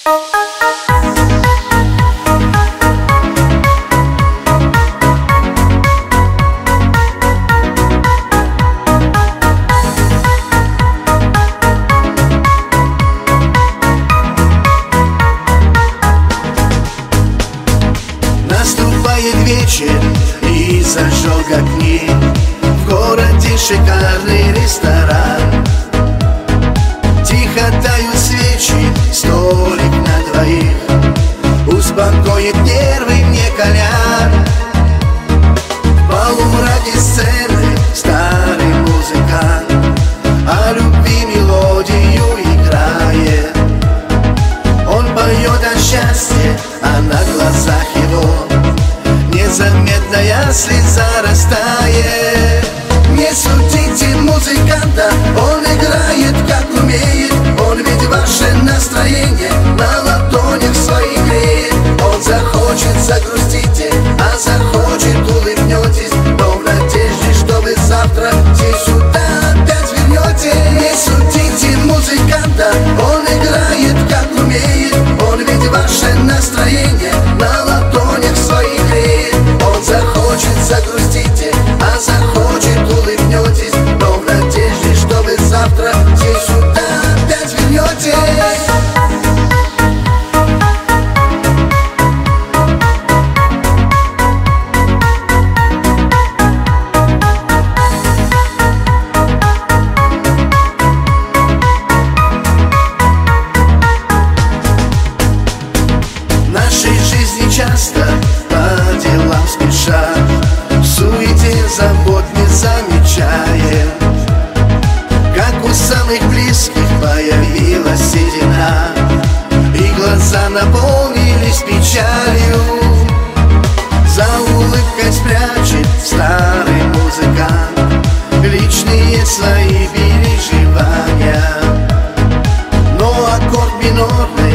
Наступает вечер и зажег огни. В городе шикарный ресторан. Тихо тают свечи, столик на двоих. Успокоит нервы мне кальян. В полумраке сцены старый музыкант о любви мелодию играет. Он поет о счастье, а на глазах его незаметная слеза растает. Не судите музыканта, он играет как умеет. Он ведь ваше настроение на ладонях своих греет. Он захочет, загрустите, а захочет, улыбнетесь, но в надежде, что вы завтра здесь сюда опять вернете. Не судите музыканта, он играет как умеет. Он ведь ваше настроение на ладонях своих греет. Он захочет, загрустите, а захочет, улыбнетесь, но в надежде, что вы завтра здесь сюда опять вернетесь. В нашей жизни часто по делам спеша, в суете забот не замечаем, как у самых близких появилась седина, и глаза наполнились печалью. За улыбкой спрячет старый музыкант личные свои переживания, но аккорд минорный